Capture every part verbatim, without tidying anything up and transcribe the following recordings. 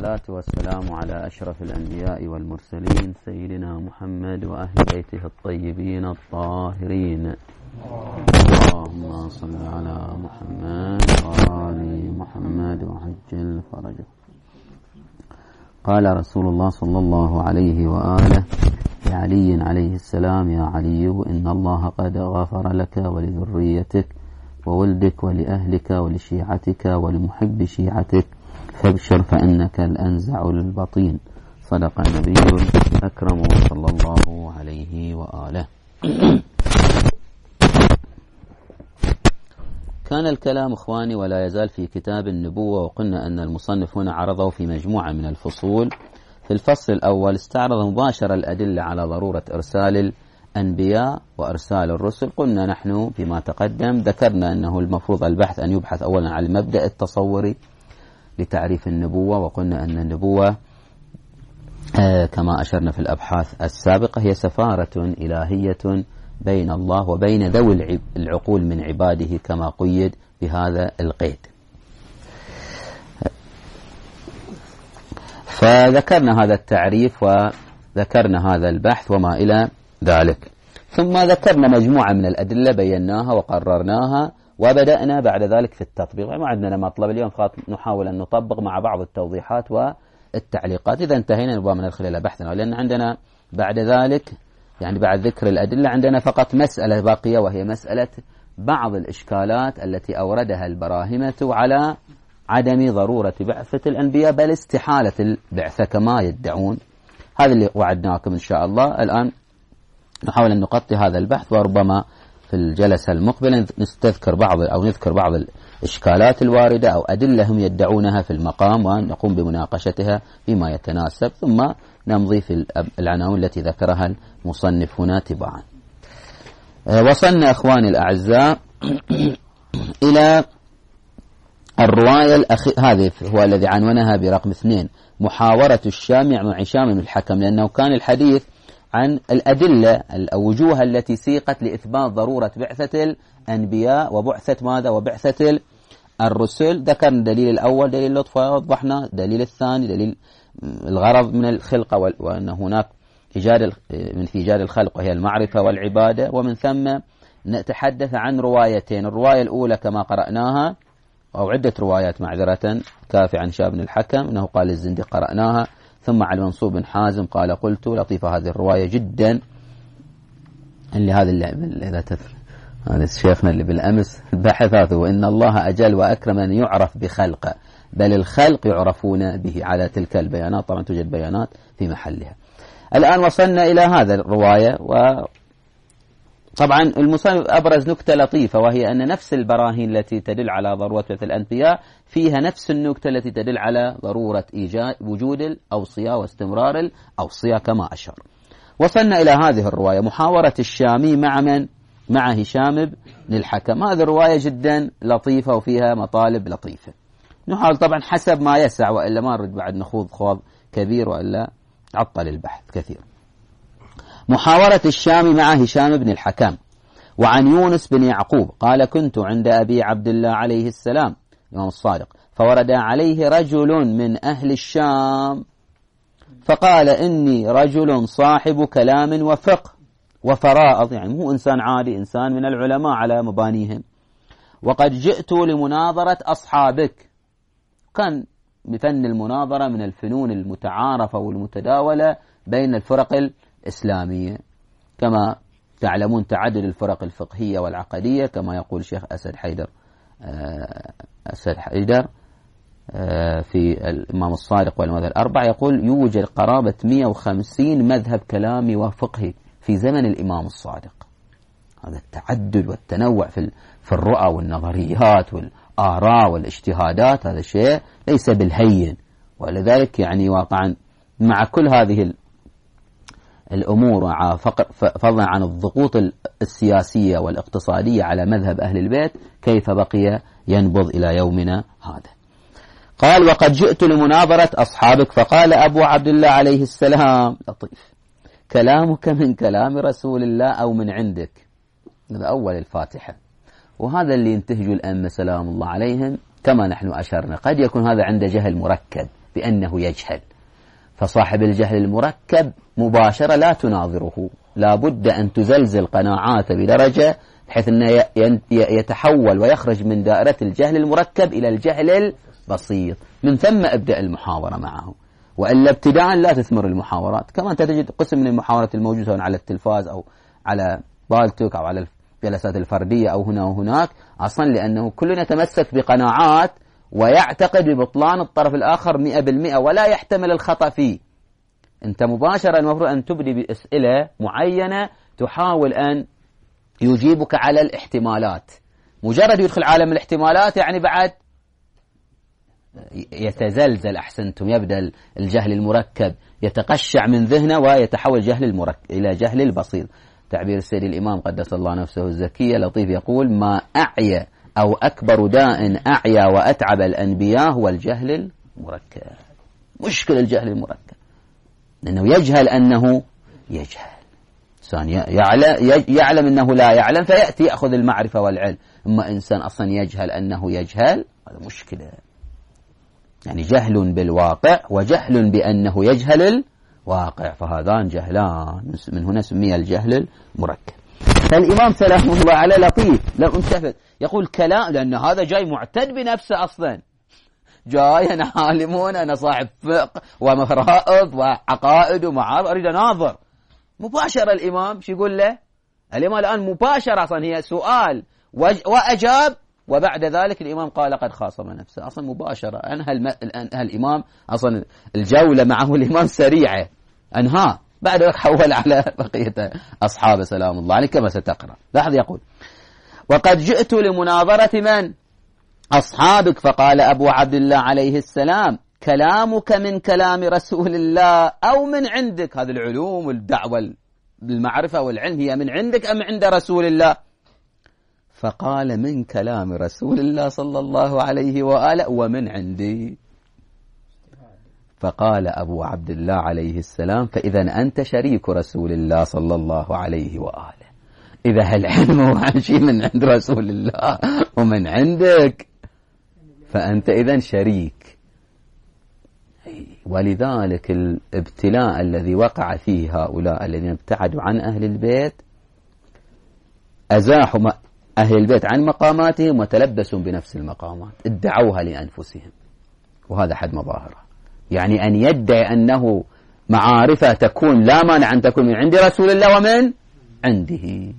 والصلاة والسلام على أشرف الأنبياء والمرسلين سيدنا محمد وأهل بيته الطيبين الطاهرين. اللهم صل على محمد وآل محمد وعجل فرجه. قال رسول الله صلى الله عليه وآله لعلي عليه السلام: يا علي، إن الله قد غفر لك ولذريتك وولدك ولأهلك ولشيعتك ولمحب شيعتك، فابشر فإنك الأنزع البطين. صدق النبي الأكرم صلى الله عليه وآله. كان الكلام إخواني ولا يزال في كتاب النبوة، وقلنا أن المصنف هنا عرضه في مجموعة من الفصول. في الفصل الأول استعرض مباشرة الأدلة على ضرورة إرسال الأنبياء وإرسال الرسل. قلنا نحن فيما تقدم ذكرنا أنه المفروض البحث أن يبحث أولا على المبدأ التصوري لتعريف النبوة، وقلنا أن النبوة آه كما أشرنا في الأبحاث السابقة هي سفارة إلهية بين الله وبين ذوي العقول من عباده، كما قيد بهذا القيد. فذكرنا هذا التعريف وذكرنا هذا البحث وما إلى ذلك، ثم ذكرنا مجموعة من الأدلة بيناها وقررناها، وبدأنا بعد ذلك في التطبيق. ما عندنا مطلب اليوم، نحاول أن نطبق مع بعض التوضيحات والتعليقات. إذا انتهينا ربما ندخل إلى بحثنا، لأن عندنا بعد ذلك يعني بعد ذكر الأدلة عندنا فقط مسألة باقية، وهي مسألة بعض الإشكالات التي أوردها البراهمة على عدم ضرورة بعثة الأنبياء، بل استحالة البعثة كما يدعون. هذا اللي وعدناكم إن شاء الله. الآن نحاول أن نغطي هذا البحث، وربما في الجلسة المقبلة نستذكر بعض أو نذكر بعض الإشكالات الواردة أو أدلة هم يدعونها في المقام، ونقوم بمناقشتها بما يتناسب، ثم نمضي في العناوين التي ذكرها المصنف هنا تباعا. وصلنا أخواني الأعزاء إلى الرواية الأخيرة، هذه هو الذي عنونها برقم اثنين: محاورة الشام مع هشام بن الحكم، لأنه كان الحديث عن الأدلة الوجوه التي سيقت لإثبات ضرورة بعثة الأنبياء وبعثة ماذا وبعثة الرسل. ذكرنا الدليل الأول دليل اللطف، ووضحنا الدليل الثاني دليل الغرض من الخلقة، وأن هناك إيجاد من في إيجاد الخلق وهي المعرفة والعبادة. ومن ثم نتحدث عن روايتين: الرواية الأولى كما قرأناها، أو عدة روايات معذرة، كافي عن هشام بن الحكم أنه قال الزندي قرأناها، ثم عن منصور بن حازم قال قلت. لطيفة هذه الرواية جدا، اللي هذا اللي لا تفر هذا شيخنا اللي بالأمس بحثاته: وإن الله أجل وأكرم أن يعرف بخلقه، بل الخلق يعرفون به. على تلك البيانات طبعا توجد بيانات في محلها. الآن وصلنا إلى هذا الرواية، وطبعا المصنف أبرز نكتة لطيفة، وهي أن نفس البراهين التي تدل على ضرورة بعثة الأنبياء فيها نفس النكتة التي تدل على ضرورة إيجاد وجود الأوصياء واستمرار الأوصياء كما أشار. وصلنا إلى هذه الرواية: محاورة الشامي مع من؟ مع هشام بن الحكم. هذه الرواية جدا لطيفة وفيها مطالب لطيفة. نحاول طبعا حسب ما يسع، وإلا ما نريد بعد نخوض خوض كبير وإلا عطل البحث كثير. محاورة الشام مع هشام بن الحكم. وعن يونس بن يعقوب قال: كنت عند أبي عبد الله عليه السلام الإمام الصادق، فورد عليه رجل من أهل الشام فقال: إني رجل صاحب كلام وفقه وفرائض، يعني مو إنسان عادي، إنسان من العلماء على مبانيهم، وقد جئت لمناظرة أصحابك. كان بفن المناظرة من الفنون المتعارفة والمتداولة بين الفرق الإسلامية، كما تعلمون تعدد الفرق الفقهية والعقدية، كما يقول الشيخ أسد حيدر أسد حيدر في الإمام الصادق والمذهب الأربع، يقول يوجد قرابة مئة وخمسين مذهب كلامي وفقهي في زمن الإمام الصادق. هذا التعدد والتنوع في في الرؤى والنظريات والآراء والاجتهادات، هذا شيء ليس بالهين. ولذلك يعني واقعا مع كل هذه الأمور، فضلا عن الضغوط السياسية والاقتصادية على مذهب أهل البيت، كيف بقي ينبض إلى يومنا هذا. قال: وقد جئت لمناظرة أصحابك، فقال أبو عبد الله عليه السلام: لطيف، كلامك من كلام رسول الله أو من عندك؟ هذا أول الفاتحة، وهذا اللي ينتهج الأئمة سلام الله عليهم كما نحن أشرنا. قد يكون هذا عنده جهل مركب، بأنه يجهل. فصاحب الجهل المركب مباشرة لا تناظره، لا بد أن تزلزل قناعاته بدرجة بحيث أنه يتحول ويخرج من دائرة الجهل المركب إلى الجهل البسيط، من ثم ابدأ المحاورة معه، وإلا ابتداء لا تثمر المحاورات. كما أنت تجد قسم من المحاورات الموجودة سواء على التلفاز أو على بالتوك أو على الجلسات الفردية أو هنا وهناك، أصلا لأنه كل يتمسك بقناعات ويعتقد ببطلان الطرف الآخر مئة بالمئة ولا يحتمل الخطأ فيه. أنت مباشرة المفروض أن تبدي بأسئلة معينة تحاول أن يجيبك على الاحتمالات. مجرد يدخل عالم الاحتمالات يعني بعد يتزلزل، أحسنتم، يبدأ الجهل المركب يتقشع من ذهنه ويتحول جهل المركب إلى جهل البسيط. تعبير السيد الإمام قدس الله نفسه الزكية لطيف، يقول: ما أعيا أو أكبر داء أعيا وأتعب الأنبياء هو الجهل المركب. مشكل الجهل المركب لأنه يجهل أنه يجهل، إنسان يعلم أنه لا يعلم فيأتي يأخذ المعرفة والعلم. أما إنسان أصلا يجهل أنه يجهل، هذا مشكلة. يعني جهل بالواقع وجهل بأنه يجهل الواقع، فهذان جهلان، من هنا سمي الجهل المركب. فالإمام سلام الله عليه لطيف لم انتفت، يقول كلام، لأن هذا جاي معتد بنفسه أصلا، جاي أنا عالمون، أنا صاحب فقه ومفرائض وعقائد ومعارض، أريد أناظر. مباشرة الإمام شو يقول له؟ الإمام الآن مباشرة أصلا هي سؤال وأجاب، وبعد ذلك الإمام قال قد خاصم نفسه. أصلا مباشرة أنهى, الم... أنهى الإمام أصلا الجولة معه الإمام سريعة، أنهى، بعد ذلك حول على بقية أصحابه سلام الله عليه كما ستقرأ. لاحظ يقول: وقد جئت لمناظرة من؟ أصحابك. فقال أبو عبد الله عليه السلام: كلامك من كلام رسول الله أو من عندك؟ هذه العلوم والدعوة بالمعرفة والعلم هي من عندك أم عند رسول الله؟ فقال: من كلام رسول الله صلى الله عليه وآله ومن عندي. فقال أبو عبد الله عليه السلام: فإذا أنت شريك رسول الله صلى الله عليه وآله. إذا العلم هو عن شيء من عند رسول الله ومن عندك، فأنت إذن شريك. ولذلك الابتلاء الذي وقع فيه هؤلاء الذين ابتعدوا عن أهل البيت، أزاحوا أهل البيت عن مقاماتهم وتلبسوا بنفس المقامات، ادعوها لأنفسهم، وهذا حد مظاهره. يعني أن يدعي أنه معارفة تكون لا مانع أن تكون من عند رسول الله ومن عنده.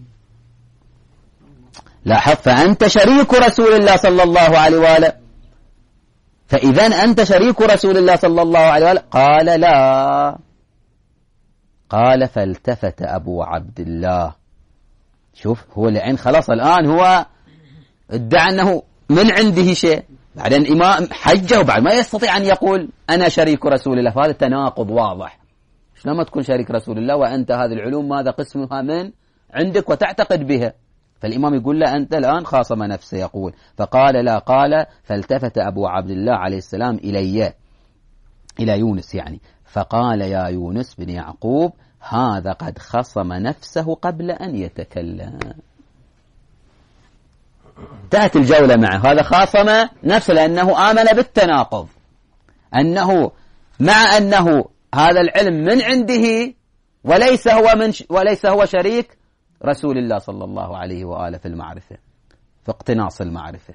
لاحظ: فأنت شريك رسول الله صلى الله عليه وآله. فإذا أنت شريك رسول الله صلى الله عليه وآله. قال: لا. قال: فالتفت أبو عبد الله. شوف، هو العين خلاص الآن هو ادعى أنه من عنده شيء، بعدين الإمام حجه وبعد ما يستطيع أن يقول أنا شريك رسول الله، فهذا تناقض واضح. شلون ما تكون شريك رسول الله وأنت هذه العلوم ماذا قسمها من عندك وتعتقد بها؟ فالإمام يقول له أنت الآن خاصم نفسه. يقول: فقال: لا. قال: فالتفت أبو عبد الله عليه السلام إلي، إلى يونس يعني، فقال: يا يونس بن يعقوب، هذا قد خصم نفسه قبل أن يتكلم. انتهت الجولة معه، هذا خاصم نفسه لأنه آمن بالتناقض، أنه مع أنه هذا العلم من عنده وليس هو من ش... وليس هو شريك رسول الله صلى الله عليه وآله في المعرفة، في اقتناص المعرفة.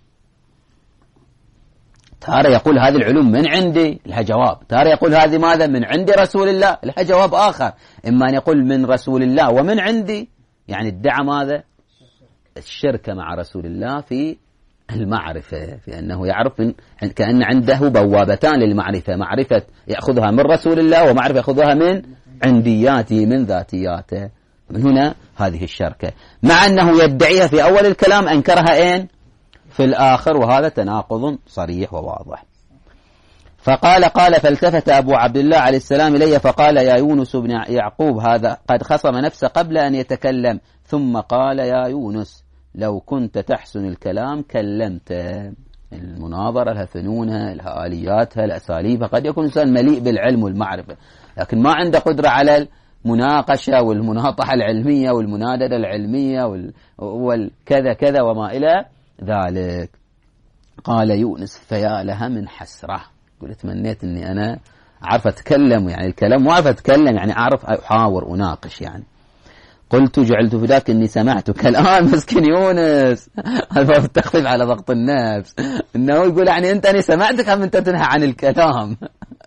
تارة يقول هذه العلوم من عندي، لها جواب. تارة يقول هذه ماذا؟ من عند رسول الله، لها جواب آخر. إما أن يقول من رسول الله ومن عندي، يعني ادعى ماذا؟ الشركة مع رسول الله في المعرفة، في أنه يعرف من كأن عنده بوابتان للمعرفة، معرفة يأخذها من رسول الله ومعرفة يأخذها من عندياته من ذاتياته. من هنا هذه الشركة، مع أنه يدعيها في أول الكلام أنكرها أين؟ في الآخر، وهذا تناقض صريح وواضح. فقال: قال: فالتفت أبو عبد الله عليه السلام إلي فقال: يا يونس بن يعقوب، هذا قد خصم نفسه قبل أن يتكلم. ثم قال: يا يونس، لو كنت تحسن الكلام كلمت. المناظرة لها فنونها، لها آلياتها، الأساليب. قد يكون إنسان مليء بالعلم والمعرفة لكن ما عنده قدرة على المناقشة والمناطحة العلمية والمناددة العلمية والكذا كذا وما إلى ذلك. قال يونس: فيا لها من حسرة. قلت تمنيت أني أنا أعرف أتكلم، يعني الكلام مو أعرف أتكلم، يعني أعرف أحاور أناقش. يعني قلت جعلت فداك أني سمعتك الآن. مسكين يونس، هذا التخفيف على ضغط النفس، أنه يقول يعني أنت أني سمعتك أم أنت تنهى عن الكلام.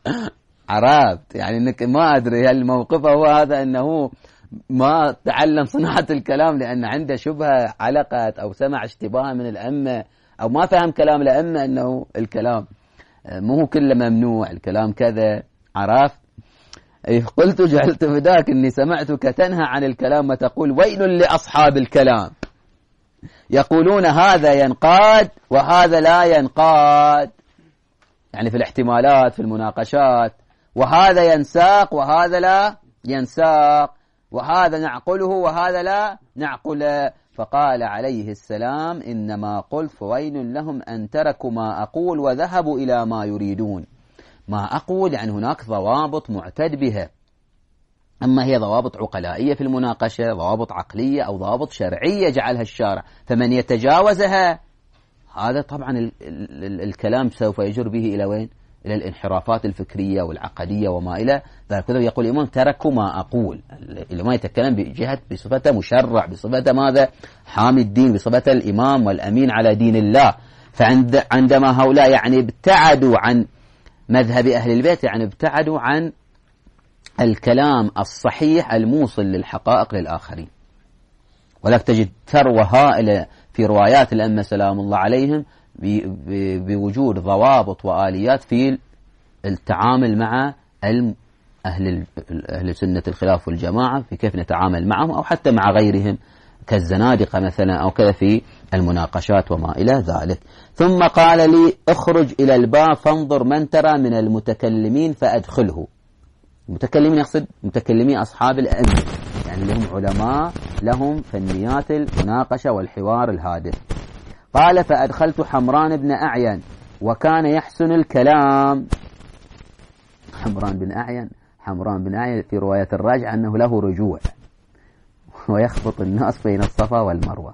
عرفت يعني أنك ما أدري هل موقفه هو هذا أنه ما تعلم صناعة الكلام لأن عنده شبهة علقت أو سمع اشتباه من الأمة أو ما فهم كلام الأمة أنه الكلام مو كله ممنوع، الكلام كذا. عرفت؟ قلت جعلت فداك أني سمعتك تنهى عن الكلام وتقول ويل لأصحاب الكلام يقولون هذا ينقاد وهذا لا ينقاد، يعني في الاحتمالات في المناقشات، وهذا ينساق وهذا لا ينساق، وهذا نعقله وهذا لا نعقله. فقال عليه السلام إنما قلت فويل لهم أن تركوا ما أقول وذهبوا إلى ما يريدون. ما أقول يعني هناك ضوابط معتد بها، أما هي ضوابط عقلائية في المناقشة، ضوابط عقلية أو ضوابط شرعية جعلها الشارع، فمن يتجاوزها هذا طبعا ال ال ال الكلام سوف يجر به إلى وين؟ إلى الانحرافات الفكرية والعقدية وما إلى ذلك. يقول الإمام تركوا ما أقول، الإمام يتكلم بجهة بصفته مشرع، بصفته ماذا؟ حامي الدين، بصفته الإمام والأمين على دين الله. فعندما هؤلاء يعني ابتعدوا عن مذهب أهل البيت، يعني ابتعدوا عن الكلام الصحيح الموصل للحقائق للآخرين. ولذلك تجد ثروة هائلة في روايات الأئمة سلام الله عليهم بوجود ضوابط وآليات في التعامل مع أهل أهل سنة الخلاف والجماعة، في كيف نتعامل معهم أو حتى مع غيرهم كالزنادقة مثلا أو كذا في المناقشات وما إلى ذلك. ثم قال لي اخرج إلى الباب فانظر من ترى من المتكلمين فأدخله. المتكلمين يقصد متكلمين أصحاب الأئمة، يعني لهم علماء لهم فنيات المناقشة والحوار الهادف. قال فأدخلت حمران بن أعين وكان يحسن الكلام. حمران بن أعين حمران بن أعين في رواية الراجع أنه له رجوع ويخبط الناس بين الصفا والمروة.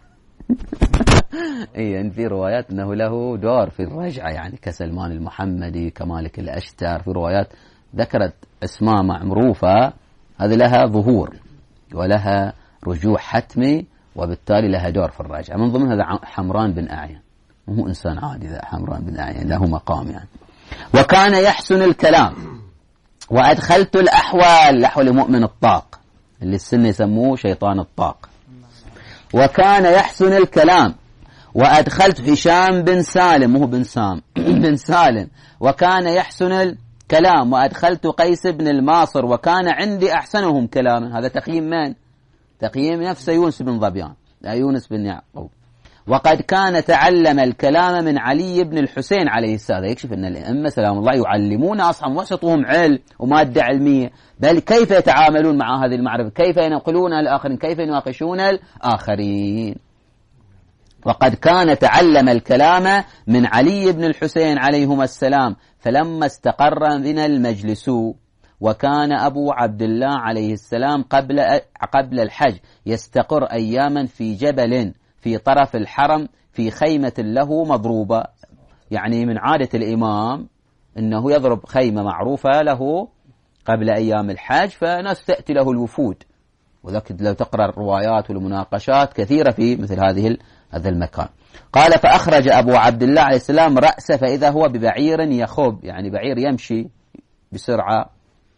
إيه في روايات أنه له دور في الرجعة، يعني كسلمان المحمدي كمالك الأشتر، في روايات ذكرت اسماء معروفة هذه لها ظهور ولها رجوع حتمي وبالتالي لها دور في الرجعة. من ضمن هذا حمران بن أعين، مو إنسان عادي ذا حمران بن أعين، له مقام يعني. وكان يحسن الكلام وأدخلت الأحوال، الأحوال مؤمن الطاق اللي السنة يسموه شيطان الطاق. وكان يحسن الكلام وأدخلت هشام بن سالم، مو بن سام بن سالم. وكان يحسن الكلام وأدخلت قيس بن الماصر وكان عندي أحسنهم كلاما. هذا تقييم من؟ تقييم نفس يونس بن ظبيان، لا يونس بن يعقوب. وقد كان تعلم الكلام من علي بن الحسين عليه السلام. يكشف أن الأئمة سلام الله يعلمون أصحاب وسطهم علم ومادة علمية، بل كيف يتعاملون مع هذه المعرفة، كيف ينقلون الآخرين، كيف يناقشون الآخرين. وقد كان تعلم الكلام من علي بن الحسين عليهما السلام. فلما استقر بنا المجلس وكان أبو عبد الله عليه السلام قبل قبل الحج يستقر أياما في جبل في طرف الحرم في خيمة له مضروبة، يعني من عادة الإمام أنه يضرب خيمة معروفة له قبل أيام الحج، فناس تأتي له الوفود. وذلك لو تقرأ الروايات والمناقشات كثيرة في مثل هذه هذا المكان. قال فأخرج أبو عبد الله عليه السلام رأسه فإذا هو ببعير يخب، يعني بعير يمشي بسرعة.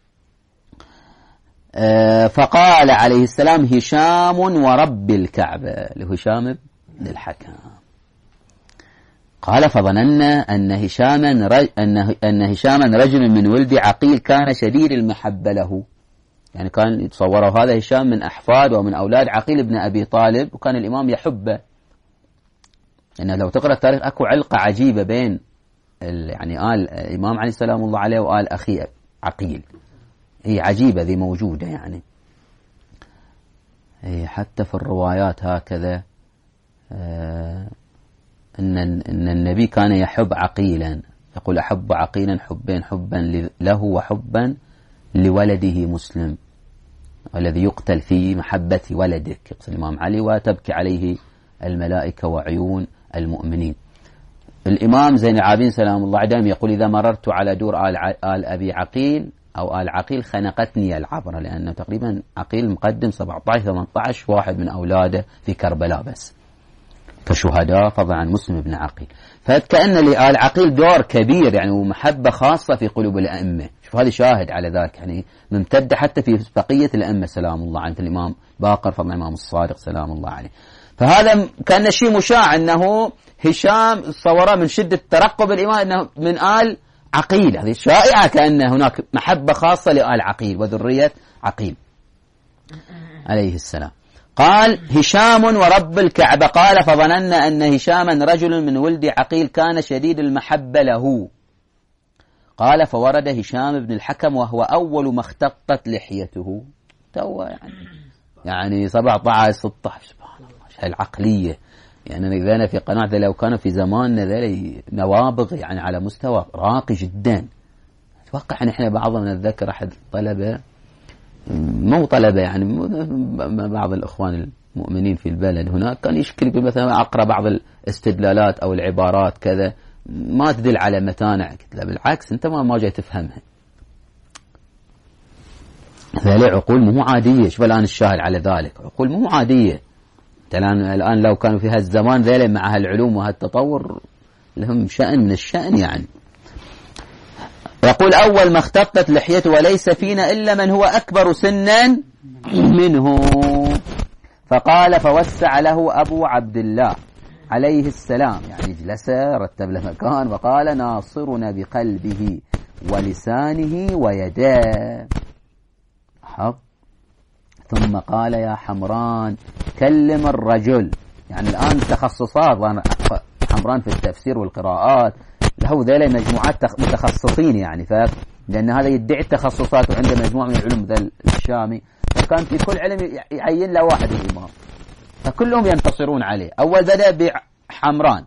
فقال عليه السلام هشام ورب الكعبة، لهشام بن الحكم. قال فظننا أن هشاما رج... أن... أن هشاما رجل من ولد عقيل كان شديد المحبة له، يعني كان يتصوره هذا هشام من أحفاد ومن أولاد عقيل بن أبي طالب، وكان الإمام يحبه. إنه لو تقرأ التاريخ أكو علقة عجيبة بين ال... يعني آل الإمام عليه السلام الله عليه وآل أخي عقيل، هي عجيبة ذي موجودة يعني. هي حتى في الروايات هكذا آه إن إن النبي كان يحب عقيلا، يقول أحب عقيلا حبين، حبا له وحبا لولده مسلم، والذي يقتل في محبة ولدك، يقصد الإمام علي، وتبكي عليه الملائكة وعيون المؤمنين. الإمام زين العابدين سلام الله عليه يقول إذا مررت على دور آل, آل أبي عقيل أو آل عقيل خنقتني العبرة، لأنه تقريبا عقيل مقدم سبعة عشر ثمانية عشر واحد من أولاده في كربلاء بس كشهداء، فضلا عن مسلم بن عقيل. فكأن لآل عقيل دور كبير يعني ومحبة خاصة في قلوب الأئمة. شوف هذا شاهد على ذلك، يعني ممتدة حتى في بقية الأئمة سلام الله عليه، الإمام باقر فضلا الإمام الصادق سلام الله عليه. فهذا كان شيء مشاع أنه هشام صوره من شدة ترقب الإمام أنه من آل عقيل، هذه شائعة كأن هناك محبة خاصة لآل عقيل وذرية عقيل عليه السلام. قال هشام ورب الكعبة قال فظننا أن هشاما رجل من ولد عقيل كان شديد المحبة له. قال فورد هشام بن الحكم وهو أول ما اختطت لحيته، تو يعني يعني سبعة عشر ستة عشر سبحان الله العقلية. يعني ذانا في قناعة لو كانوا في زماننا ذلك نوابغ يعني على مستوى راقي جدا. أتوقع أن إحنا بعضنا نتذكر أحد الطلبة، مو طلبة يعني بعض الإخوان المؤمنين في البلد هناك، كان يشكل مثلا أقرأ بعض الاستدلالات أو العبارات كذا ما تدل على متانع، قلت له بالعكس أنت ما ما جاي تفهمها، ذلك عقول مو عادية. شوف الآن الشاهد على ذلك، عقول مو عادية. الآن الآن لو كانوا في هالزمان ذيلا مع هالعلوم وهالتطور لهم شأن من الشأن يعني. يقول أول ما اختطت لحيته وليس فينا إلا من هو أكبر سنا منه. فقال فوسع له أبو عبد الله عليه السلام، يعني جلس رتب له مكان وقال ناصرنا بقلبه ولسانه ويداه. حب. ثم قال يا حمران كلم الرجل، يعني الآن تخصصات حمران في التفسير والقراءات له ذيلا مجموعات متخصصين يعني، ف لأن هذا يدعي التخصصات وعنده مجموعة من العلوم مثل الشامي، فكان في كل علم يعين له واحد الإمام فكلهم ينتصرون عليه. أول بدأ بحمران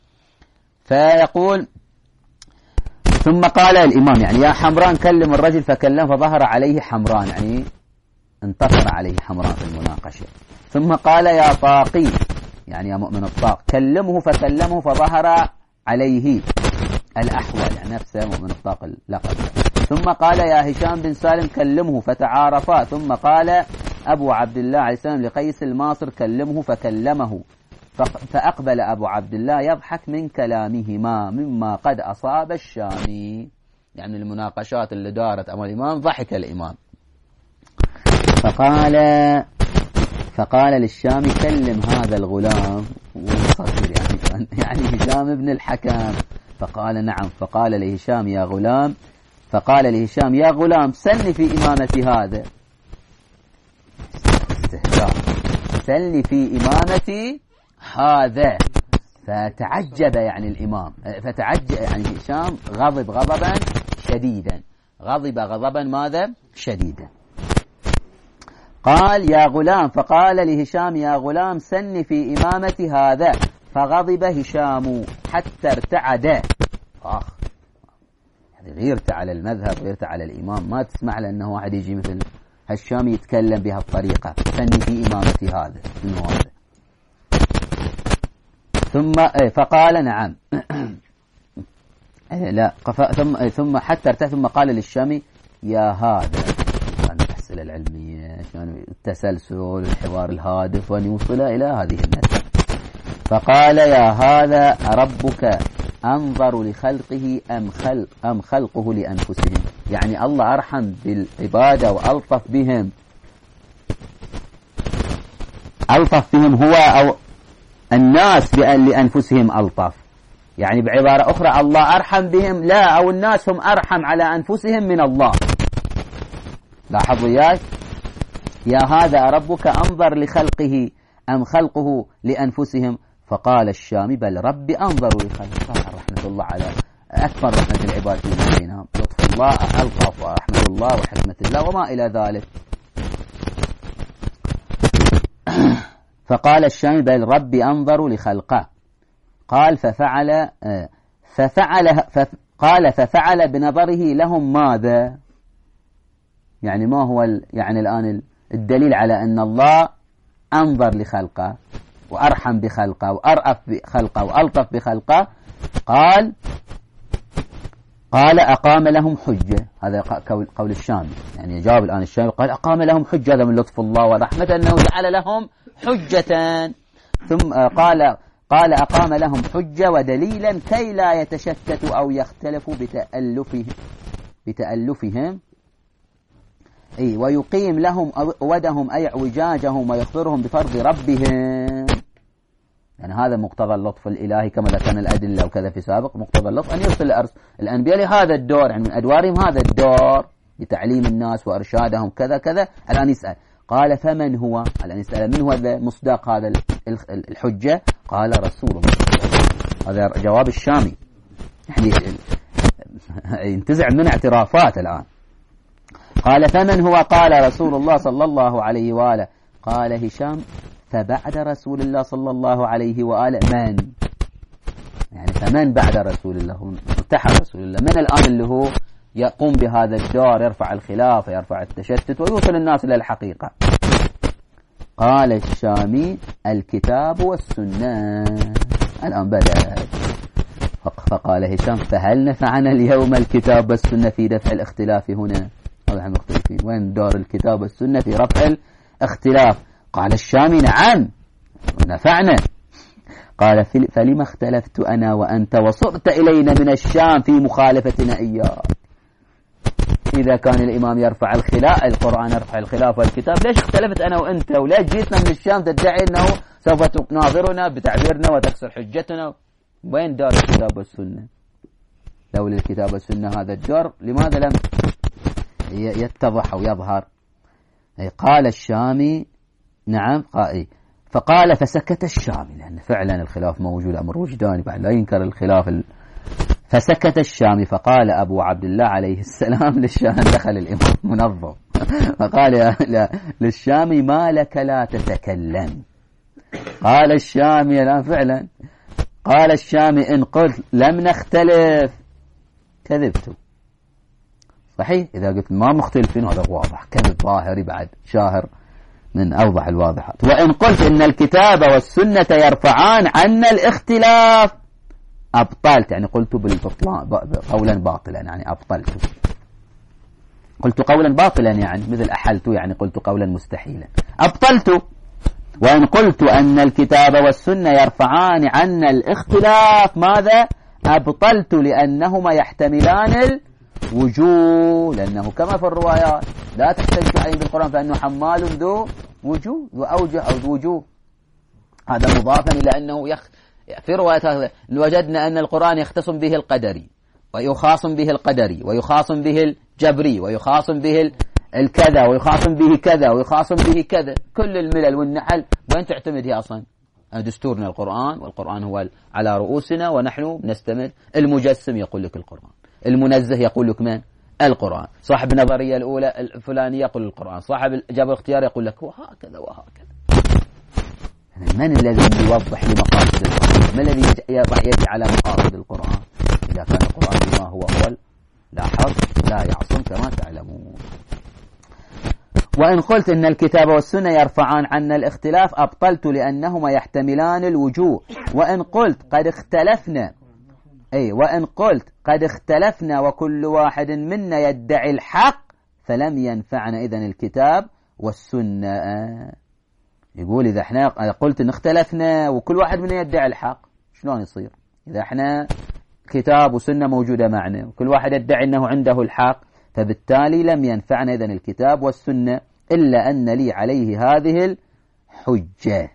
فيقول ثم قال الإمام يعني يا حمران كلم الرجل فكلم فظهر عليه حمران، يعني انتصر عليه حمران في المناقشة. ثم قال يا طاقي يعني يا مؤمن الطاق كلمه فكلمه فظهر عليه الأحول، يعني نفسه مؤمن الطاق اللقب. ثم قال يا هشام بن سالم كلمه فتعارفا. ثم قال أبو عبد الله عليه السلام لقيس الماصر كلمه فكلمه، فأقبل أبو عبد الله يضحك من كلامهما مما قد أصاب الشامي، يعني المناقشات اللي دارت أمام الإمام ضحك الإمام. فقال فقال للشامي كلم هذا الغلام وصغير يعني يعني هشام بن الحكم. فقال نعم. فقال لهشام يا غلام فقال لهشام يا غلام سلني في إمامة هذا، استهزاء، سلني في إمامة هذا. فتعجب يعني الإمام، فتعجب يعني هشام غضب غضبا شديدا، غضب غضبا ماذا شديدا. قال يا غلام فقال لهشام يا غلام سن في إمامة هذا، فغضب هشام حتى ارتعد. آخ يعني غيرت على المذهب، غيرت على الإمام، ما تسمع لأنه واحد يجي مثل هشام يتكلم بهالطريقة سن في إمامة هذا منه هذا. ثم فقال نعم لا ثم ثم حتى ارتعد. ثم قال للشامي يا هذا، الأسئلة العلمية عشان التسلسل والحوار الهادف وأن يوصل إلى هذه النسبة. فقال يا هذا ربك أنظر لخلقه أم خلق أم خلقه لأنفسهم، يعني الله أرحم بالعبادة وألطف بهم، ألطف بهم هو أو الناس بأن لأنفسهم ألطف، يعني بعبارة أخرى الله أرحم بهم لا أو الناس هم أرحم على أنفسهم من الله. لاحظوا ياك يا هذا ربك أنظر لخلقه أم خلقه لأنفسهم. فقال الشامي بل ربي أنظر لخلقه، رحمة الله على أكبر رحمة العباد في بينهم، لطف الله ألطف ورحمة الله وحكمة الله وما إلى ذلك. فقال الشامي بل ربي أنظر لخلقه. قال ففعل ففعل قال ففعل بنظره لهم ماذا، يعني ما هو يعني الآن الدليل على أن الله أنظر لخلقه وأرحم بخلقه وأرأف بخلقه وألطف بخلقه. قال قال أقام لهم حجة، هذا قول الشامي، يعني جاب الآن الشامي قال أقام لهم حجة، هذا من لطف الله ورحمته أنه جعل لهم حجة. ثم قال قال أقام لهم حجة ودليلا كي لا يتشتتوا أو يختلفوا بتألفهم بتألفهم أي ويقيم لهم ودهم أي اعوجاجهم ويخبرهم بفرض ربهم. يعني هذا مقتضى اللطف الإلهي كما ذكرنا الأدلة وكذا في سابق، مقتضى اللطف أن يرسل الأنبياء لهذا الدور، يعني من أدوارهم هذا الدور لتعليم الناس وإرشادهم كذا كذا. الآن يسأل قال فمن هو؟ الآن يسأل من هو مصداق هذا الحجة؟ قال رسول الله. هذا جواب الشامي، يعني ينتزع من اعترافات الآن. قال فمن هو؟ قال رسول الله صلى الله عليه وآله. قال هشام فبعد رسول الله صلى الله عليه وآله من؟ يعني فمن بعد رسول الله؟ ارتحل رسول الله، من الآن اللي هو يقوم بهذا الدور، يرفع الخلاف يرفع التشتت ويوصل الناس إلى الحقيقة؟ قال الشامي الكتاب والسنة. الآن بدأ. فقال هشام فهل نفعنا اليوم الكتاب والسنة في دفع الاختلاف هنا؟ نحن مختلفين، وين دور الكتاب والسنة في رفع الاختلاف؟ قال الشامي نعم نفعنا. قال فلما اختلفت أنا وأنت وصرت إلينا من الشام في مخالفتنا إياه؟ إذا كان الإمام يرفع الخلاف، القرآن يرفع الخلاف والكتاب، ليش اختلفت أنا وأنت؟ وليش جيتنا من الشام تدعي أنه سوف تناظرنا بتعبيرنا وتكسر حجتنا؟ وين دار الكتاب والسنة؟ لولا الكتاب والسنة هذا الدور لماذا لم يتضح أو يظهر؟ قال الشامي نعم. قال فقال فسكت الشامي، لأن فعلا الخلاف موجود، أمر وجداني بعد لا ينكر الخلاف ال... فسكت الشامي. فقال أبو عبد الله عليه السلام للشام، دخل الإمام منظم، فقال للشامي ما لك لا تتكلم؟ قال الشامي الآن فعلا قال الشامي إن قلت لم نختلف كذبت. صحيح إذا قلت ما مختلفين هذا واضح، كذب ظاهري بعد شاهر من أوضح الواضحات. وإن قلت إن الكتاب والسنة يرفعان عنا الاختلاف أبطلت، يعني قلت بالبطلان قولا باطلا، يعني أبطلت، قلت قولا باطلا يعني مثل أحلت، يعني قلت قولا مستحيلا أبطلت. وإن قلت أن الكتاب والسنة يرفعان عنا الاختلاف ماذا؟ أبطلت، لأنهما يحتملان الوجوه، لأنه كما في الروايات لا تحتج عليه بالقرآن فإنه حمال ذو وجوه وأوجه أو ذو وجوه. هذا مضافا إلى أنه يخ... في روايات وجدنا أن القرآن يختصم به القدري ويخاصم به القدري ويخاصم به الجبري ويخاصم به الكذا ويخاصم به كذا ويخاصم به كذا. كل الملل والنحل وين تعتمد هي أصلا؟ دستورنا القرآن، والقرآن هو على رؤوسنا ونحن نستمد. المجسم يقول لك القرآن، المنزه يقول لك من؟ القرآن. صاحب النظرية الأولى الفلانية يقول القرآن، صاحب الجبر الاختيار يقول لك وهكذا وهكذا. من الذي يوضح لمقاصد القرآن؟ ما الذي يجي على مقاصد القرآن؟ إذا كان القرآن بما هو أول لا حرف لا يعصم كما تعلمون. وإن قلت إن الكتاب والسنة يرفعان عنا الاختلاف أبطلت، لأنهما يحتملان الوجوه. وإن قلت قد اختلفنا أي وإن قلت قد اختلفنا وكل واحد منا يدعي الحق فلم ينفعنا إذن الكتاب والسنة. يقول إذا احنا قلت إن اختلفنا وكل واحد منا يدعي الحق شلون يصير؟ إذا احنا كتاب وسنة موجودة معنا وكل واحد يدعي أنه عنده الحق، فبالتالي لم ينفعنا إذن الكتاب والسنة إلا أن لي عليه هذه الحجة.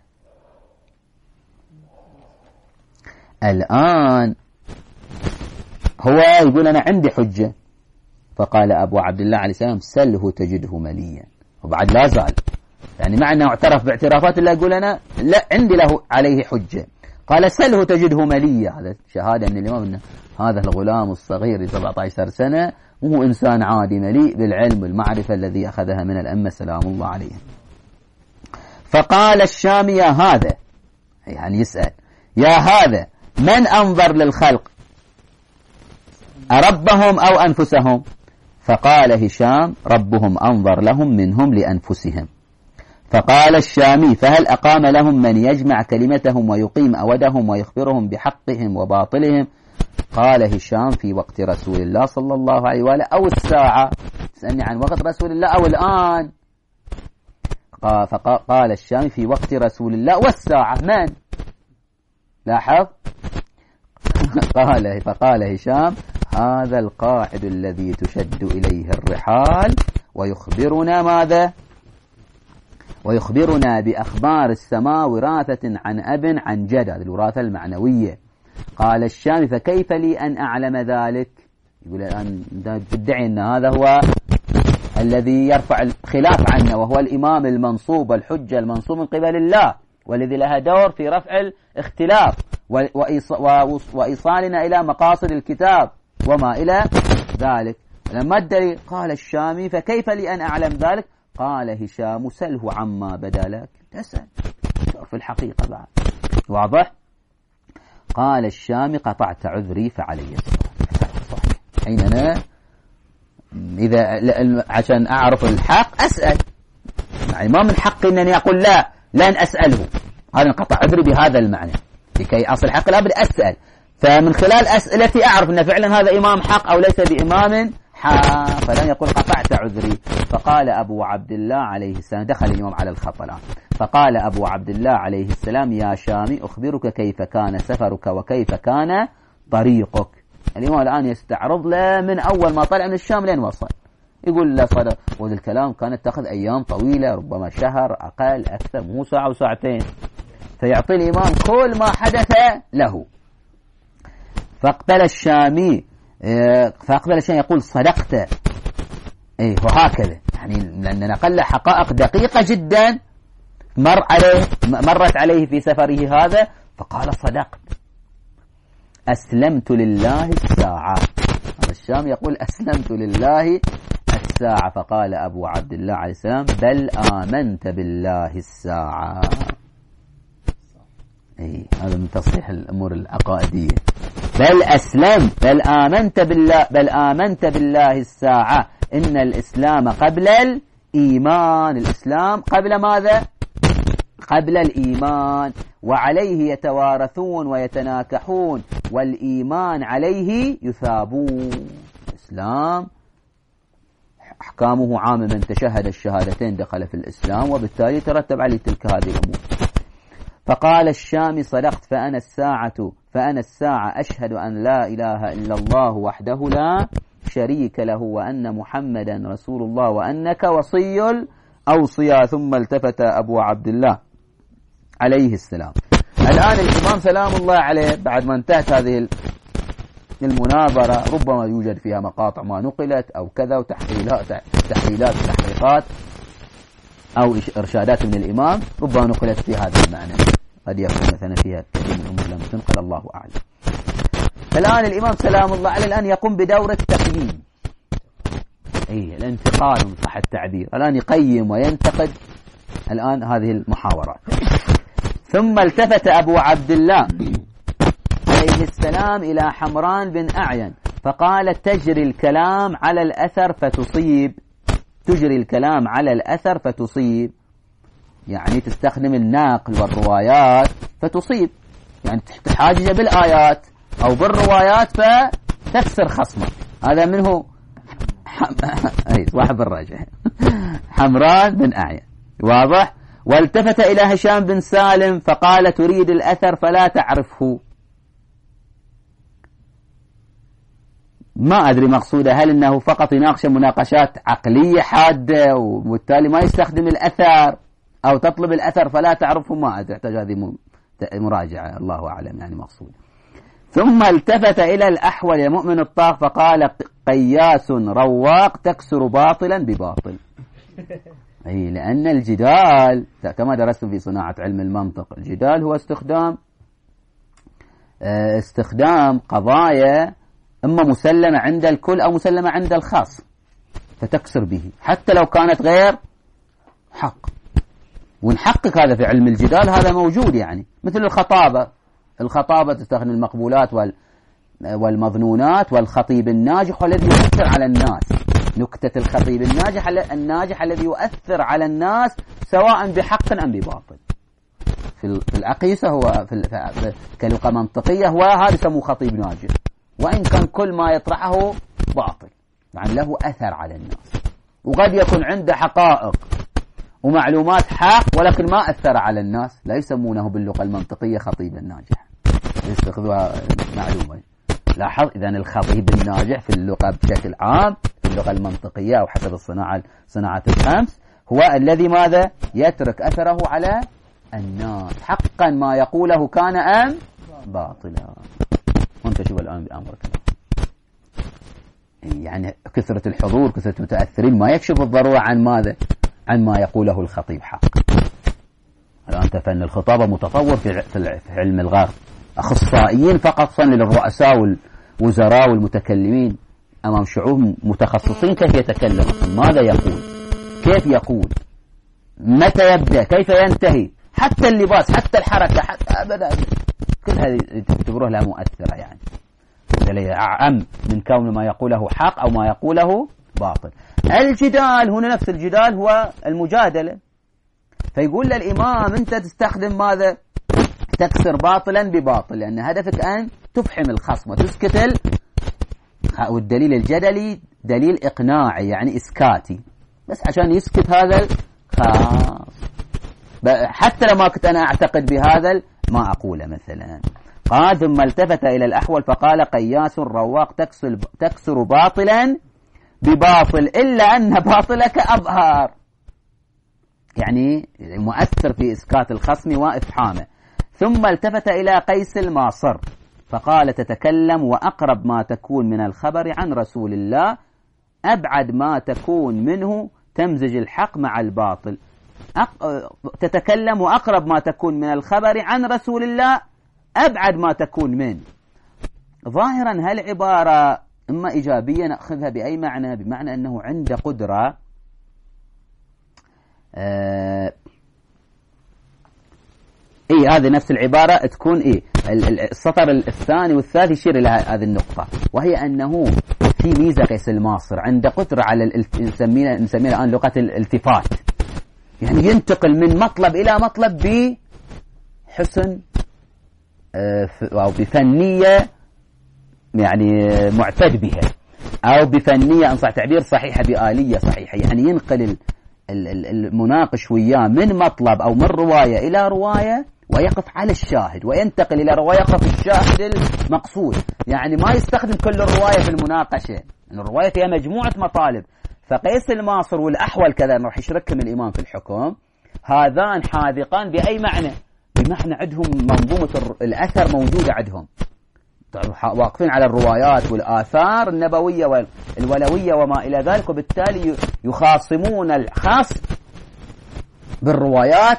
الآن هو يقول أنا عندي حجة، فقال أبو عبد الله عليه السلام سله تجده مليا، وبعد لا زال يعني مع أنه اعترف باعترافات الله يقول أنا لا عندي له عليه حجة. قال سله تجده مليا، هذا شهادة من الإمام أن هذا الغلام الصغير سبعة عشر سنة وهو إنسان عادي مليء بالعلم والمعرفة الذي أخذها من الأمة سلام الله عليهم. فقال الشامي يا هذا، يعني يسأل يا هذا من أنظر للخلق أربهم أو أنفسهم؟ فقال هشام ربهم أنظر لهم منهم لأنفسهم. فقال الشامي فهل أقام لهم من يجمع كلمتهم ويقيم أودهم ويخبرهم بحقهم وباطلهم قال هشام في وقت رسول الله صلى الله عليه وآله أو الساعة، تسألني عن وقت رسول الله أو الآن؟ فقال الشام في وقت رسول الله والساعة. من؟ لاحظ. قال فقال هشام هذا القاعد الذي تشد إليه الرحال ويخبرنا ماذا؟ ويخبرنا بأخبار السماء وراثة عن أب عن جد، هذه الوراثة المعنوية. قال الشام فكيف لي أن أعلم ذلك؟ يقول الآن تدعي أن هذا هو الذي يرفع الخلاف عنا، وهو الإمام المنصوب والحجة المنصوب من قبل الله، والذي لها دور في رفع الاختلاف وإيصالنا إلى مقاصد الكتاب وما إلى ذلك. لما الدليل؟ قال الشامي فكيف لي أن أعلم ذلك؟ قال هشام سله عما بدا لك، تسأل في الحقيقة بعد. واضح؟ قال الشامي قطعت عذري فعلي السؤال. حين أنا إذا عشان أعرف الحق أسأل، يعني ما من حقي أنني أقول لا لن أسأله، هذا انقطع عذري بهذا المعنى. لكي أصل الحق لابد أسأل، فمن خلال أسئلتي أعرف أن فعلا هذا إمام حق أو ليس بإمام حق، فلن يقول قطعت عذري. فقال أبو عبد الله عليه السلام، دخل الإمام على الخط الآن، فقال أبو عبد الله عليه السلام يا شامي أخبرك كيف كان سفرك وكيف كان طريقك. الإمام الآن يستعرض له من أول ما طلع من الشام لين وصل، يقول له صدق، وهذا الكلام كانت تأخذ أيام طويلة، ربما شهر أقل أكثر، مو ساعة وساعتين، فيعطي الإمام كل ما حدث له. فاقبل الشامي فاقبل الشامي يقول صدقت، إيه وهكذا، يعني لأن نقل حقائق دقيقة جدا مر عليه مرت عليه في سفره هذا، فقال صدقت أسلمت لله الساعة. الشام يقول أسلمت لله الساعة. فقال أبو عبد الله عليه السلام بل آمنت بالله الساعة. أي هذا من تصحيح الأمور العقائدية. بل أسلمت، بل آمنت بالله، بل آمنت بالله الساعة. إن الإسلام قبل الإيمان، الإسلام قبل ماذا؟ قبل الإيمان، وعليه يتوارثون ويتناكحون، والإيمان عليه يثابون. الإسلام أحكامه عامة، من تشهد الشهادتين دخل في الإسلام، وبالتالي ترتب عليه تلك هذه الأمور. فقال الشامي صدقت فأنا الساعة فأنا الساعة أشهد أن لا إله إلا الله وحده لا شريك له وأن محمدا رسول الله وأنك وصي الأوصياء. ثم التفت أبو عبد الله عليه السلام. الآن الإمام سلام الله عليه بعد ما انتهت هذه المناظرة، ربما يوجد فيها مقاطع ما نقلت أو كذا وتحليلات تحليلات وتحقيقات أو إرشادات من الإمام ربما نقلت في هذا المعنى، قد يكون مثلا فيها كثير من الأمور لم تنقل، الله أعلم. الآن الإمام سلام الله عليه الآن يقوم بدور التقييم، أي الانتقال من صح التعبير، الآن يقيم وينتقد الآن هذه المحاورات. ثم التفت أبو عبد الله عليه السلام إلى حمران بن أعين فقال تجري الكلام على الأثر فتصيب، تجري الكلام على الأثر فتصيب، يعني تستخدم الناقل والروايات فتصيب، يعني تحاجج بالآيات أو بالروايات فتكسر خصمك. هذا منه أي صاحب الرجع حمران بن أعين، واضح. والتفت إلى هشام بن سالم فقال تريد الأثر فلا تعرفه. ما أدري مقصوده، هل أنه فقط يناقش مناقشات عقلية حادة وبالتالي ما يستخدم الأثر، أو تطلب الأثر فلا تعرفه، ما أدري، تحتاج هذه مراجعة، الله أعلم يعني مقصود. ثم التفت إلى الأحول المؤمن الطاغ فقال قياس رواق تكسر باطلا بباطل. أي لأن الجدال كما درستم في صناعة علم المنطق، الجدال هو استخدام استخدام قضايا إما مسلمة عند الكل أو مسلمة عند الخاص فتكسر به حتى لو كانت غير حق. ونحقق هذا في علم الجدال، هذا موجود، يعني مثل الخطابة، الخطابة تستخدم المقبولات والمظنونات والخطيب الناجح والذي يؤثر على الناس. نكتة الخطيب الناجح الناجح الذي يؤثر على الناس سواء بحق أم بباطل. في الأقيسة هو في كلغة منطقية هو هذا يسموه خطيب ناجح، وإن كان كل ما يطرحه باطل، يعني له أثر على الناس، وقد يكون عنده حقائق ومعلومات حق ولكن ما أثر على الناس، لا يسمونه باللغة المنطقية خطيبا ناجحا، يستخدمها معلومة. لاحظ إذن الخطيب الناجح في اللغة بشكل عام، في اللغة المنطقية أو حسب الصناعة صناعة الخمس، هو الذي ماذا؟ يترك أثره على الناس، حقا ما يقوله كان أم باطلا. وانت شوف الآن بأمرك، يعني كثرة الحضور كثرة المتأثرين ما يكشف بالضرورة عن ماذا؟ عن ما يقوله الخطيب حق. الآن فن الخطابة متطور في علم الغرب، أخصائيين فقط فن للرؤساء والوزراء والمتكلمين أمام شعوب متخصصين كيف يتكلم، ماذا يقول، كيف يقول، متى يبدأ، كيف ينتهي، حتى اللباس، حتى الحركة، حتى أبدا، كل هذه تعتبروه لا مؤثرة، يعني أعم من كون ما يقوله حق أو ما يقوله باطل. الجدال هنا نفس الجدال هو المجادلة، فيقول للإمام أنت تستخدم ماذا؟ تكسر باطلا بباطل، لأن هدفك أن تفحم الخصم وتسكت ال... والدليل الجدلي دليل إقناعي يعني إسكاتي، بس عشان يسكت هذا الخاص، حتى لما كنت أنا أعتقد بهذا ما أقوله مثلا. قال ثم التفت إلى الأحول فقال قياس رواق تكسر, تكسر باطلا بباطل إلا أن باطلك أظهر، يعني مؤثر في إسكات الخصم وإفحامه. ثم التفت إلى قيس الماصر فقال تتكلم وأقرب ما تكون من الخبر عن رسول الله أبعد ما تكون منه تمزج الحق مع الباطل. أق... تتكلم وأقرب ما تكون من الخبر عن رسول الله أبعد ما تكون منه. ظاهرا هالعبارة إما إيجابية نأخذها بأي معنى، بمعنى أنه عنده قدرة آه إيه هذه نفس العبارة تكون إيه السطر الثاني والثالث يشير إلى هذه النقطة، وهي أنه في ميزة قيس الماصر عنده قدرة على نسميها نسميها الآن لغة الالتفات، يعني ينتقل من مطلب إلى مطلب بحسن أو بفنية يعني معتد بها، أو بفنية إن صح تعبير صحيحة بآلية صحيحة، يعني ينقل المناقش وياه من مطلب أو من رواية إلى رواية ويقف على الشاهد، وينتقل إلى رواية يقف الشاهد المقصود، يعني ما يستخدم كل الرواية في المناقشة، الرواية فيها مجموعة مطالب. فقيس الماصر والأحول كذا راح يشركهم الإمام في الحكم، هذان حاذقان بأي معنى؟ بمعنى عندهم منظومة الأثر موجودة عندهم، واقفين على الروايات والآثار النبوية والولوية وما إلى ذلك، وبالتالي يخاصمون الخاص بالروايات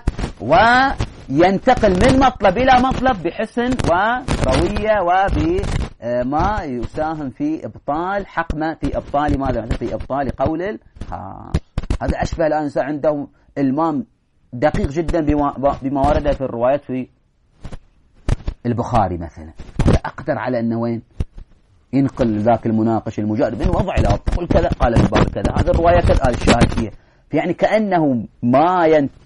وينتقل من مطلب إلى مطلب بحسن وروية وبما يساهم في إبطال حقمة، في إبطال ماذا؟ في إبطال قول الخاص. هذا أشبه الأنسان عنده المام دقيق جدا بما ورد في الروايات في البخاري مثلا، أقدر على أنه وين ينقل ذاك المناقش المجادل من وضع إلى تقول كذا قال الباب كذا، هذا الرواية كذا الشاهد فيها، يعني كأنه ما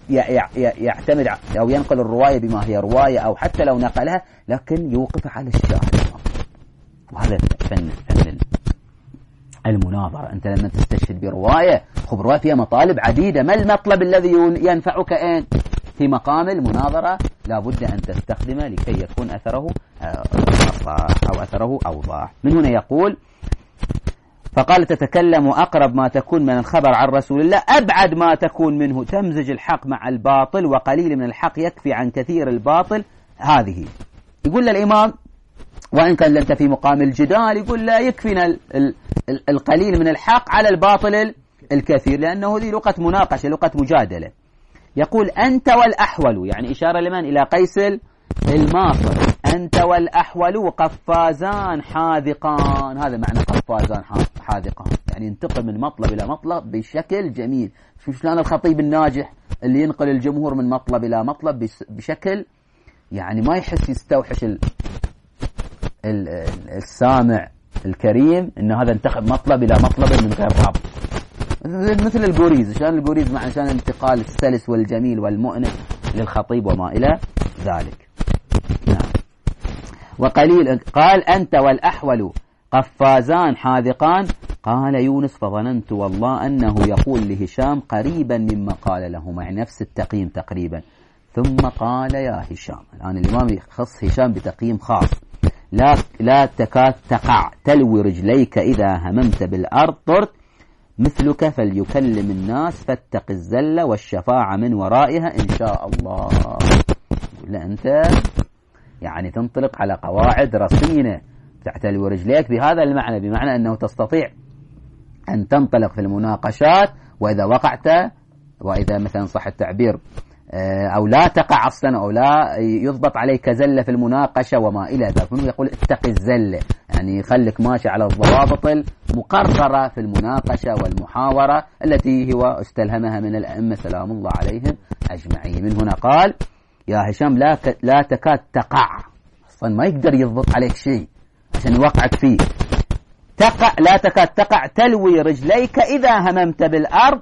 يعتمد أو ينقل الرواية بما هي رواية أو حتى لو نقلها لكن يوقف على الشاهد. وهذا فن فن المناظرة، أنت لما تستشهد برواية خب رواية فيها مطالب عديدة، ما المطلب الذي ينفعك أين في مقام المناظرة؟ لا بد أن تستخدمه لكي يكون أثره أو أثره أوضح. من هنا يقول فقال تتكلم أقرب ما تكون من الخبر عن رسول الله أبعد ما تكون منه تمزج الحق مع الباطل وقليل من الحق يكفي عن كثير الباطل. هذه يقول للإمام وإن كان لنت في مقام الجدال يقول لا يكفينا القليل من الحق على الباطل الكثير، لأنه هذه لغة مناقشة لغة مجادلة. يقول أنت والأحول، يعني إشارة لمن؟ إلى قيس الماصر، أنت والأحول قفازان حاذقان، هذا معنى قفازان حاذقان، يعني ينتقل من مطلب إلى مطلب بشكل جميل. شوف شلون الخطيب الناجح اللي ينقل الجمهور من مطلب إلى مطلب بشكل يعني ما يحس يستوحش ال ال السامع الكريم إن هذا انتقل مطلب إلى مطلب من غير رابط، مثل الجوريز، شان الجوريز مع شان انتقال السلس والجميل والمؤنس للخطيب وما إلى ذلك. نعم. وقليل قال أنت والأحول قفازان حاذقان. قال يونس فظننت والله أنه يقول لهشام قريبا مما قال لهما، يعني نفس التقييم تقريبا. ثم قال يا هشام، الآن الإمام يخص هشام بتقييم خاص، لا, لا تكاد تقع تلوي رجليك إذا هممت بالأرض طرت مثلك فليكلم الناس فاتق الزلة والشفاعة من ورائها إن شاء الله. لا أنت يعني تنطلق على قواعد رصينة، تلوي رجليك بهذا المعنى، بمعنى أنه تستطيع أن تنطلق في المناقشات، وإذا وقعت، وإذا مثلا صح التعبير أو لا تقع أصلا أو لا يضبط عليك زلة في المناقشة وما إلى ذلك. يقول اتق الزلة، يعني خلك ماشي على الضوابط المقررة في المناقشة والمحاورة التي هو استلهمها من الأئمة سلام الله عليهم أجمعين. من هنا قال يا هشام لا لا تكاد تقع، أصلا ما يقدر يضبط عليك شيء عشان يوقعك فيه. تقع لا تكاد تقع تلوي رجليك إذا هممت بالأرض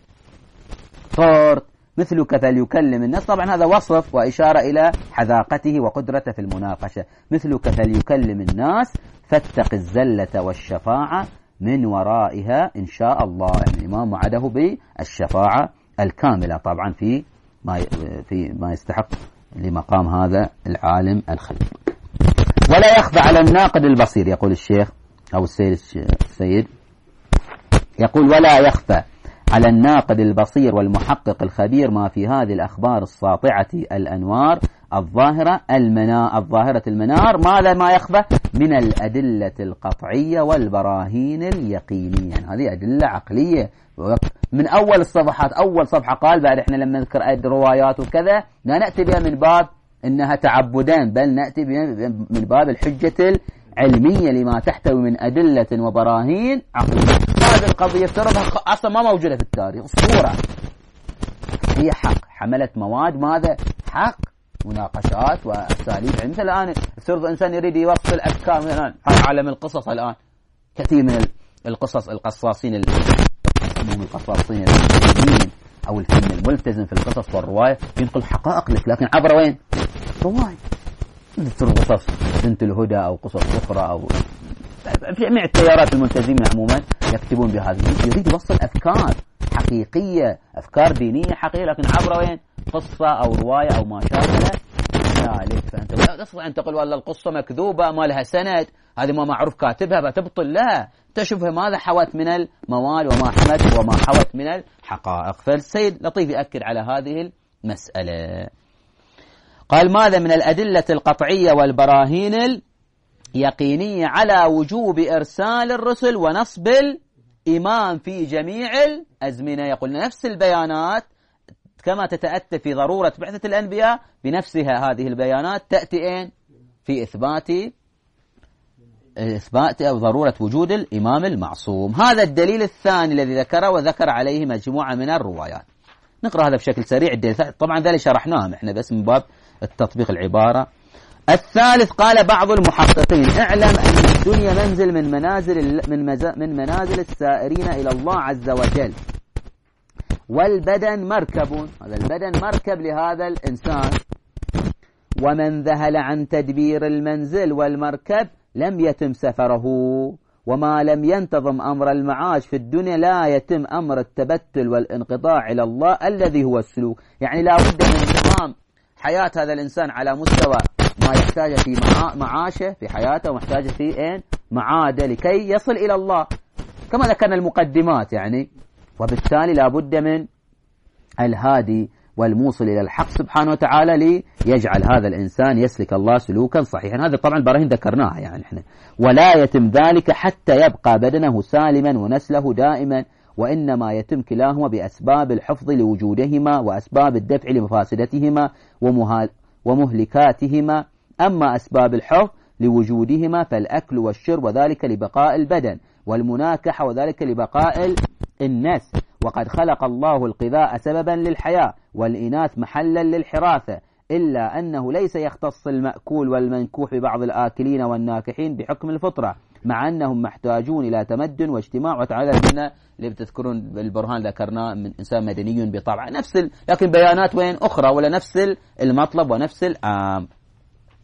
طرت مثلك فليكلم الناس. طبعا هذا وصف وإشارة إلى حذاقته وقدرته في المناقشة. مثلك فليكلم الناس فاتق الزلة والشفاعة من ورائها إن شاء الله. يعني الإمام وعده بالشفاعة الكاملة طبعا في ما في ما يستحق لمقام هذا العالم الخبير. ولا يخفى على الناقد البصير، يقول الشيخ أو السيد السيد يقول ولا يخفى على الناقد البصير والمحقق الخبير ما في هذه الأخبار الساطعة الأنوار الظاهرة المنا الظاهرة المنار. ماذا ما يخفى؟ من الأدلة القطعية والبراهين اليقينية. يعني هذه أدلة عقلية من أول الصفحات. أول صفحة قال بعد إحنا لما نذكر الروايات وكذا لا نأتي بها من باب إنها تعبدان، بل نأتي بها من باب الحجة العلمية لما تحتوي من أدلة وبراهين عقلية. هذه القضية افترضها أصلا ما موجودة في التاريخ، صورة هي حق، حملت مواد ماذا؟ حق، مناقشات وأساليب. يعني مثل الآن افترض إنسان يريد يوصل أفكار مثلا عالم القصص، الآن كثير من القصص القصاصين القصاصين الملتزمين أو الفن الملتزم في القصص والرواية ينقل حقائق لك، لكن عبر وين؟ رواية. تذكر قصص بنت الهدى أو قصص أخرى أو في جميع التيارات الملتزمين عموما يكتبون بهذه، يريد يوصل أفكار حقيقية، أفكار دينية حقيقية، لكن عبر وين؟ قصة أو رواية أو ما شابه ذلك. فأنت لا تستطيع أن تقول والله القصة مكذوبة ما لها سند، هذه ما معروف كاتبها فتبطل لها. تشوفها ماذا حوت من الموال وما حمت وما حوت من الحقائق. فالسيد لطيف يأكد على هذه المسألة. قال ماذا من الأدلة القطعية والبراهين اليقينية على وجوب إرسال الرسل ونصب الإمام في جميع الأزمنة. يقول نفس البيانات كما تتأتى في ضرورة بعثة الأنبياء بنفسها هذه البيانات تأتي إن في إثبات إثبات أو ضرورة وجود الإمام المعصوم. هذا الدليل الثاني الذي ذكره وذكر عليه مجموعة من الروايات. نقرأ هذا بشكل سريع. الدليل طبعا ذلك شرحناه احنا بس من باب التطبيق العبارة. الثالث قال بعض المحققين اعلم أن الدنيا منزل من منازل من, من منازل السائرين إلى الله عز وجل، والبدن مركب، هذا البدن مركب لهذا الإنسان، ومن ذهل عن تدبير المنزل والمركب لم يتم سفره، وما لم ينتظم أمر المعاش في الدنيا لا يتم أمر التبتل والانقطاع إلى الله الذي هو السلوك. يعني لا بد من انتظام حياة هذا الإنسان على مستوى ما يحتاج في معاشه في حياته ومحتاج في إيه معاده لكي يصل إلى الله كما ذكرنا المقدمات يعني. وبالتالي لا بد من الهادي والموصل إلى الحق سبحانه وتعالى ليجعل هذا الإنسان يسلك الله سلوكا صحيحا. هذا طبعا البراهين ذكرناها يعني احنا. ولا يتم ذلك حتى يبقى بدنه سالما ونسله دائما، وإنما يتم كلاهما بأسباب الحفظ لوجودهما وأسباب الدفع لمفاسدتهما ومهلكاتهما. أما أسباب الحفظ لوجودهما فالأكل والشرب وذلك لبقاء البدن، والمناكحة وذلك لبقاء النسل. وقد خلق الله القذاء سببا للحياة والإناث محلا للحراثة، إلا أنه ليس يختص المأكول والمنكوح ببعض الآكلين والناكحين بحكم الفطرة، مع أنهم محتاجون إلى تمدن واجتماع. وتعالى منا اللي بتذكرون بالبرهان ذكرنا من إنسان مدني بطبع نفس ال... لكن بيانات وين أخرى ولا نفس المطلب ونفس الآم.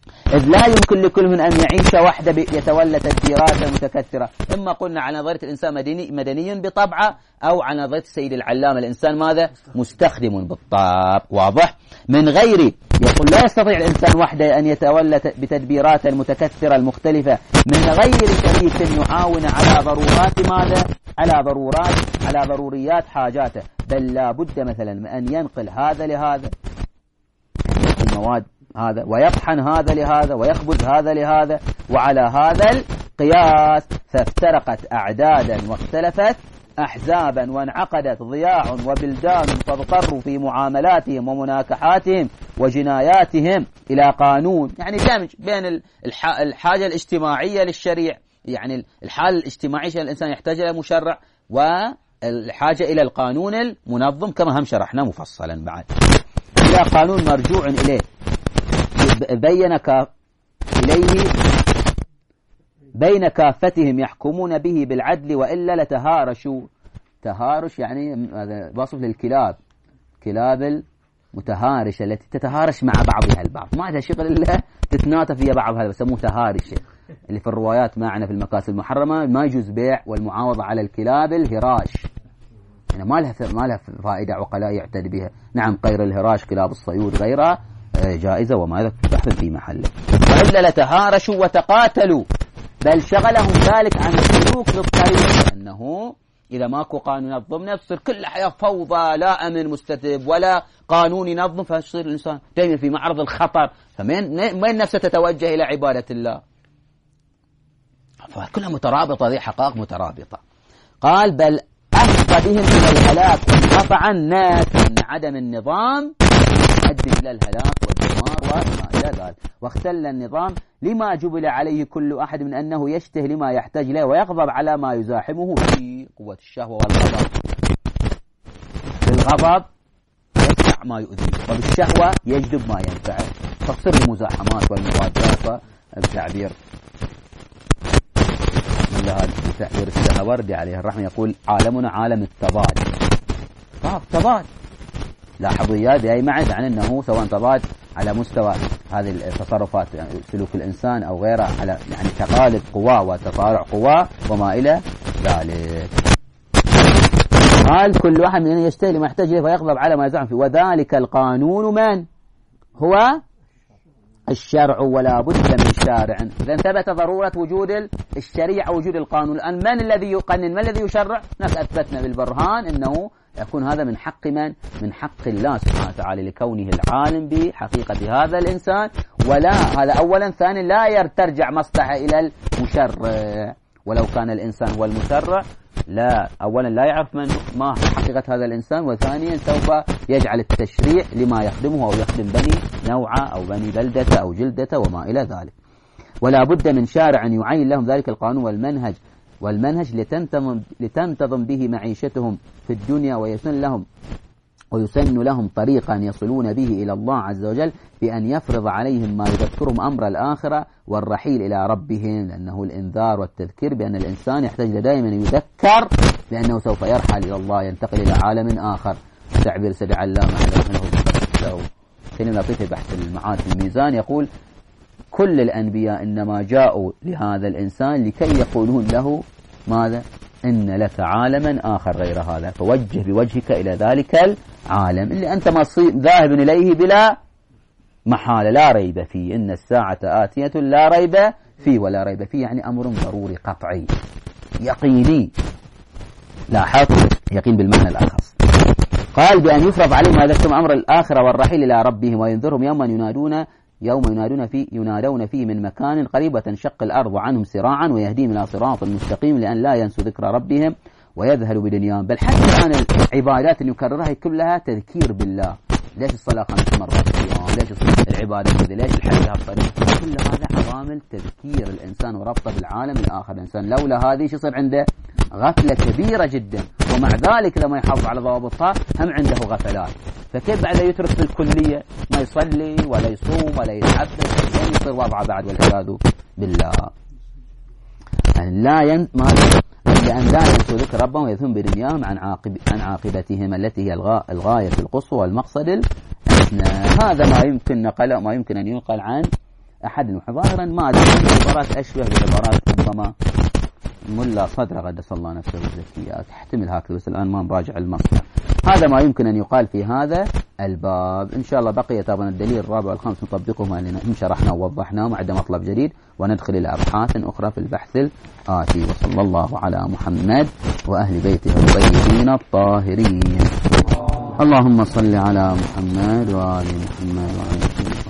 إذ لا يمكن لكل من أن يعيش وحده يتولى تدبيرات متكثرة. إما قلنا على نظرية الإنسان مدني, مدني بطبعه، أو على نظرية السيد العلامة الإنسان ماذا؟ مستخدم بالطبع. واضح؟ من غير، يقول لا يستطيع الإنسان وحده أن يتولى بتدبيرات المتكثرة المختلفة من غير شريك يعاون على ضرورات ماذا؟ على ضرورات على ضروريات حاجاته، بل لا بد مثلا من أن ينقل هذا لهذا المواد هذا، ويطحن هذا لهذا، ويخبز هذا لهذا، وعلى هذا القياس فافترقت أعدادا واختلفت أحزابا وانعقدت ضياع وبلدان، فاضطروا في معاملاتهم ومناكحاتهم وجناياتهم إلى قانون، يعني دمج بين الحاجة الاجتماعية للشريع، يعني الحالة الاجتماعية الإنسان يحتاج إلى مشرع، والحاجة إلى القانون المنظم كما هم شرحنا مفصلا بعد، إلى قانون مرجوع إليه بين كاف إليه بين كافتهم يحكمون به بالعدل، وإلا لتهارشوا. تهارش يعني هذا وصف للكلاب، كلاب المتهارشة التي تتهارش مع بعضها البعض، ما عندها شغل إلا تتناتف هي بعضها، يسموه تهارشة، اللي في الروايات معنا في المكاسب المحرمة ما يجوز بيع والمعاوضة على الكلاب الهراش، يعني ما لها ما لها فائدة عقلاء يعتد بها. نعم غير الهراش كلاب الصيود غيرها جائزة وما تحفل في محله. وإلا لتهارشوا وتقاتلوا، بل شغلهم ذلك عن السلوك للطريق، لأنه إذا ماكو قانون ينظم تصير كل حياة فوضى، لا أمن مستتب ولا قانون ينظم، فيصير الإنسان دائما في معرض الخطر، فمن من نفسه تتوجه إلى عبادة الله؟ فكلها مترابطة، هذه حقائق مترابطة. قال بل أفضى بهم إلى الهلاك وانقطع الناس، أن عدم النظام يؤدي إلى الهلاك والدمار وما إلى ذلك، واختل النظام لما جبل عليه كل أحد من أنه يشته لما يحتاج له، ويغضب على ما يزاحمه في قوة الشهوة والغضب. بالغضب يدفع ما يؤذيه، وبالشهوة يجذب ما ينفعه، فتصير المزاحمات والمضادات. التعبير تعبير السهروردي عليه الرحمة يقول عالمنا عالم التضاد. تضاد لاحظوا يا بأي معد عن أنه سواء تضاد على مستوى هذه التصرفات، يعني سلوك الإنسان أو غيره، على يعني تقالب قوى وتطارع قوى وما إلى ذلك. قال كل واحد من يشتهي لما يحتاج له فيغضب على ما يزعم فيه، وذلك القانون من هو الشرع، ولا بد من شارع. إذا ثبت ضرورة وجود الشريعة وجود القانون، الآن من الذي يقنن؟ من الذي يشرع؟ نحن أثبتنا بالبرهان أنه يكون هذا من حق من؟ من حق الله سبحانه وتعالى، لكونه العالم بحقيقة هذا الإنسان، ولا هذا أولا. ثانيا لا ترجع مصلحة إلى المشرع، ولو كان الإنسان هو المشرع لا أولا لا يعرف من ما حقيقة هذا الإنسان، وثانيا سوف يجعل التشريع لما يخدمه أو يخدم بني نوعه أو بني بلدته أو جلدته وما إلى ذلك. ولا بد من شارع يعين لهم ذلك القانون والمنهج والمنهج لتنتظم, لتنتظم به معيشتهم في الدنيا، ويسن لهم ويسن لهم طريقا يصلون به إلى الله عز وجل، بأن يفرض عليهم ما يذكرهم أمر الآخرة والرحيل إلى ربهم، لأنه الإنذار والتذكير بأن الإنسان يحتاج دائما يذكر بأنه سوف يرحل إلى الله، ينتقل إلى عالم آخر. تعبير سيد علامة له كلمة لطيفة بحث المعاد في الميزان، يقول كل الأنبياء إنما جاءوا لهذا الإنسان لكي يقولون له ماذا؟ إن لك عالما آخر غير هذا، فوجه بوجهك إلى ذلك العالم اللي أنت ذاهب إليه بلا محالة، لا ريب فيه، إن الساعة آتية لا ريب فيه. ولا ريب فيه يعني أمر ضروري قطعي يقيني، لاحظ يقين بالمعنى الأخص. قال بأن يفرض عليهم هذا أمر الآخرة والرحيل إلى ربهم، وينذرهم يوما ينادون يوم ينادون فيه ينادون فيه من مكان قريب، وتنشق الأرض عنهم سراعا، ويهديهم إلى صراط المستقيم، لأن لا ينسوا ذكر ربهم ويذهلوا بدنياهم. بل حتى الآن العبادات اللي يكررها كلها تذكير بالله. ليش الصلاة خمس مرات في اليوم؟ ليش العبادة كذا؟ ليش الحج هالطريق؟ كل هذا عوامل تذكير الإنسان وربطه بالعالم الآخر. الإنسان لولا هذه شو يصير عنده؟ غفلة كبيرة جدا، ومع ذلك لما يحافظ على ضوابطها هم عنده غفلات. فكيف بعد يترك في الكلية ما يصلي ولا يصوم ولا يتحدث؟ يعني يصير وضعه بعد والعياذ بالله. يعني لا ين... ما لأن لا ينسوا ذكر ربهم ويذهبون بدنياهم عن عاقب عن عاقبتهم التي هي الغا... الغاية القصوى والمقصد الأسنى. هذا ما يمكن نقل ما يمكن أن ينقل عن أحد. ظاهرا ما أدري، عبارات أشبه بعبارات ربما ملا صدر قدس الله نفسه بالزكية، تحتمل هكذا، بس الآن ما نراجع المصدر. هذا ما يمكن أن يقال في هذا الباب. إن شاء الله بقي طبعا الدليل الرابع والخامس نطبقهما لأن إن شرحنا ووضحناه بعد مطلب جديد، وندخل إلى أبحاث أخرى في البحث الآتي. وصلى الله على محمد وأهل بيته الطيبين الطاهرين. اللهم صل على محمد وآل محمد وآل محمد.